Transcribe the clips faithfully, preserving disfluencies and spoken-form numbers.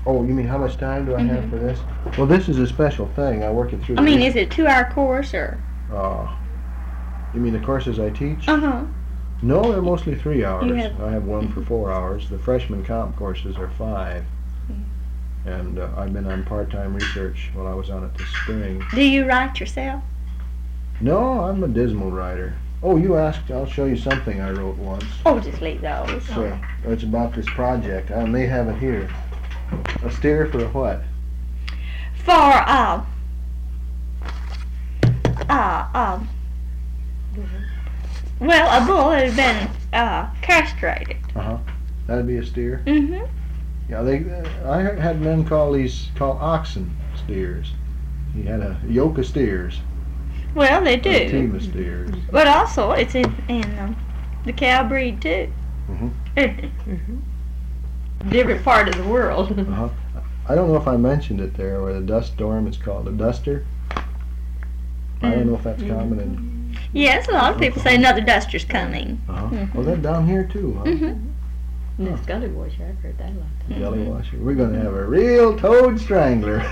Oh, you mean how much time do I have Mhm. for this? Well, this is a special thing. I work it through. I mean, the is it a two-hour course or? Uh, you mean the courses I teach? Uh-huh. No, they're mostly three hours. You have- I have one for four hours. The freshman comp courses are five. And uh, I've been on part-time research while I was on it this spring. Do you write yourself? No, I'm a dismal writer. Oh, you asked, I'll show you something I wrote once. Oh, just leave those. It's, uh, it's about this project. I may have it here. A steer for a what? For, uh, uh, um, well, a bull that had been, uh, castrated. Uh-huh. That'd be a steer? Mm-hmm. Yeah, they. Uh, I had men call these, call oxen steers. He had a yoke of steers. Well, they A team do. of steers. But also, it's in, in um, the cow breed, too. Mhm. Mm-hmm. Different part of the world. Uh-huh. I don't know if I mentioned it there, where the dust storm is called a duster. I don't know if that's common in. Yes, a lot of people say another duster's coming. Uh-huh. Mhm. Well, that down here too, huh? Mm-hmm. The Scully washer, I've heard that a lot of times. Jelly washer. We're going to have a real toad strangler.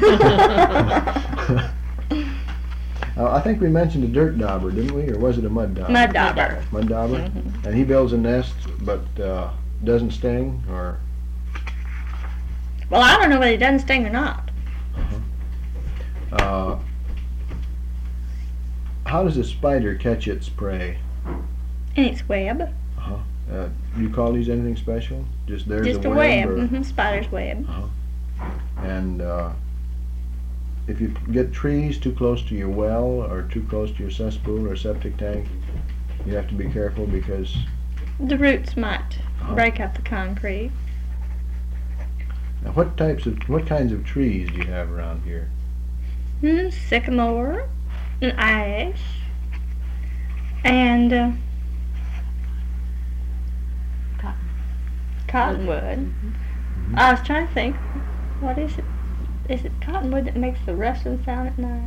uh, I think we mentioned a dirt dauber, didn't we? Or was it a mud dauber? Mud dauber. Mud dauber? Mhm. And he builds a nest, but uh, doesn't sting, or? Well, I don't know whether it doesn't sting or not. Uh, how does a spider catch its prey? In its web. Uh-huh. Uh, you call these anything special? Just there's Just a a web? web. or- Mm-hmm. Spider's web. And uh, if you get trees too close to your well or too close to your cesspool or septic tank, you have to be careful because The roots might Uh-huh. break up the concrete. now what types of what kinds of trees do you have around here? Mm, sycamore, and ash, and uh, Cotton. cottonwood. Mm-hmm. I was trying to think, what is it? Is it cottonwood that makes the rustling sound at night?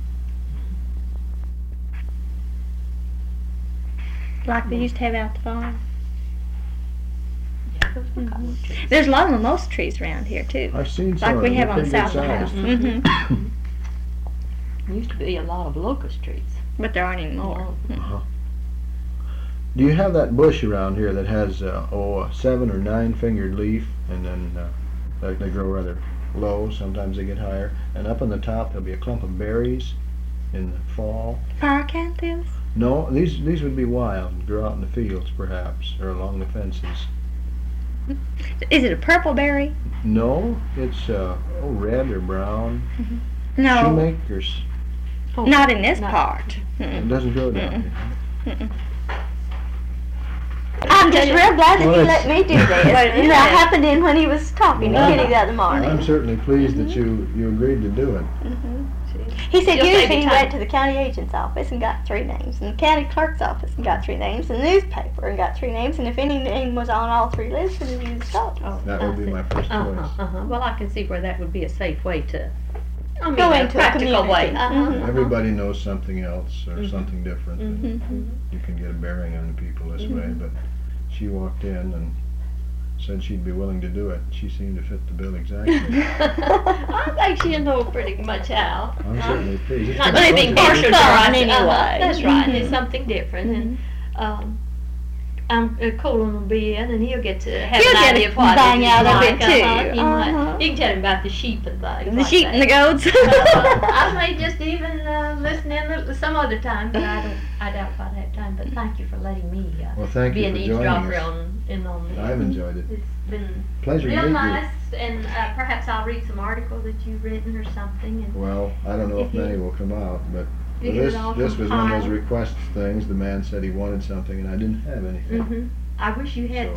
Like they used to have out the farm. Yeah, those were cotton trees. There's a lot of mimosa trees around here too, I've seen some like of we them. have They're on the pretty south of the good house. size. hmm Used to be a lot of locust trees. But there aren't anymore. Uh-huh. Do you have that bush around here that has uh, oh a seven or nine fingered leaf, and then uh, they, they grow rather low. Sometimes they get higher, and up on the top there'll be a clump of berries in the fall. Pyracanthus? No, these these would be wild, grow out in the fields perhaps, or along the fences. Is it a purple berry? No, it's uh, oh red or brown. No, Shoemakers. Oh, not in this not- part. It Mm-mm. doesn't grow down Mm-mm. here. Mm-mm. I'm just real glad that Well, he it's- let me do this. And that happened in when he was talking to Well, Kitty the other I'm morning. certainly pleased that you, you agreed to do it. He said You'll save usually me he time. went to the county agent's office and got three names, and the county clerk's office and got three names, and the newspaper and got three names, and if any name was on all three lists, then he was told. Oh, That would I be see. my first Uh-huh, choice. uh-huh. Well, I can see where that would be a safe way to, I mean, Go a into a practical way. community. Uh-huh, Mhm. uh-huh. Everybody knows something else or Mhm. something different. and Mm-hmm. You can get a bearing on the people this way, Mhm. but she walked in and said she'd be willing to do it. She seemed to fit the bill exactly. I think she'll know pretty much how. I'm certainly pleased. It's Not been a anything pleasure. partial to It's fun right. anyway. Uh-huh, that's right. Mhm. It's something different, and um, I'm uh, Colin will be in, and he'll get to have He'll an get idea a of what bang it is out of like. it, Uh-huh. too. You, might- Uh-huh. you can tell him about the sheep and things. The like sheep that. and the goats. uh, I may just even uh, listen in the- some other time, but I don't. I doubt if I'd have time. But thank you for letting me uh, Well, thank be you an for joining eavesdropper us. on in on this. I've enjoyed it. It's been Pleasure to real meet nice, and uh, perhaps I'll read some article that you've written or something. And you. Well, I don't know if If you- many will come out, but you well, get it this all this was one of those compiled. request things. The man said he wanted something, and I didn't have anything. hmm I wish you had